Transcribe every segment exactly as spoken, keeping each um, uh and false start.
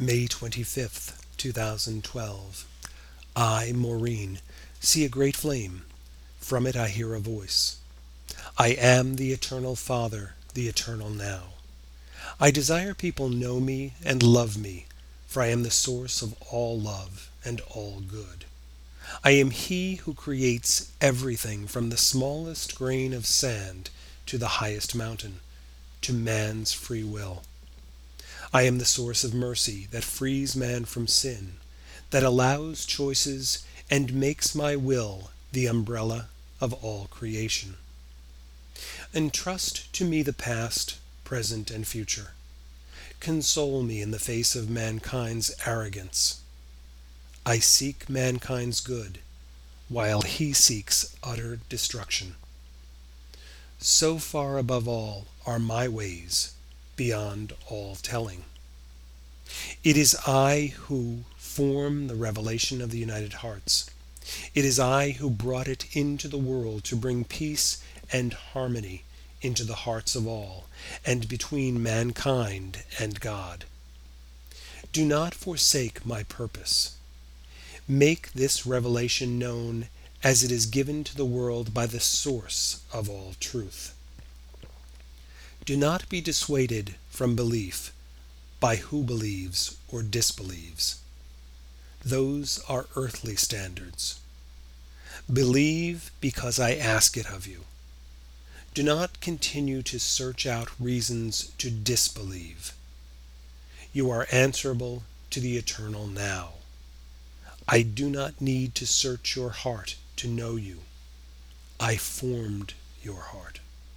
May twenty-fifth, two thousand twelve. I, Maureen, see a great flame. From it I hear a voice. I am the Eternal Father, the Eternal Now. I desire people know me and love me, for I am the source of all love and all good. I am He who creates everything from the smallest grain of sand to the highest mountain, to man's free will. I am the source of mercy that frees man from sin, that allows choices and makes my will the umbrella of all creation. Entrust to me the past, present, and future. Console me in the face of mankind's arrogance. I seek mankind's good, while he seeks utter destruction. So far above all are my ways, beyond all telling. It is I who form the revelation of the United Hearts. It is I who brought it into the world to bring peace and harmony into the hearts of all, and between mankind and God. Do not forsake my purpose. Make this revelation known as it is given to the world by the source of all truth. Do not be dissuaded from belief by who believes or disbelieves. Those are earthly standards. Believe because I ask it of you. Do not continue to search out reasons to disbelieve. You are answerable to the Eternal Now. I do not need to search your heart to know you. I formed your heart.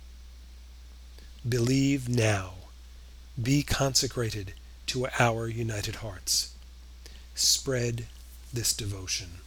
Believe now. Be consecrated to our united hearts. Spread this devotion.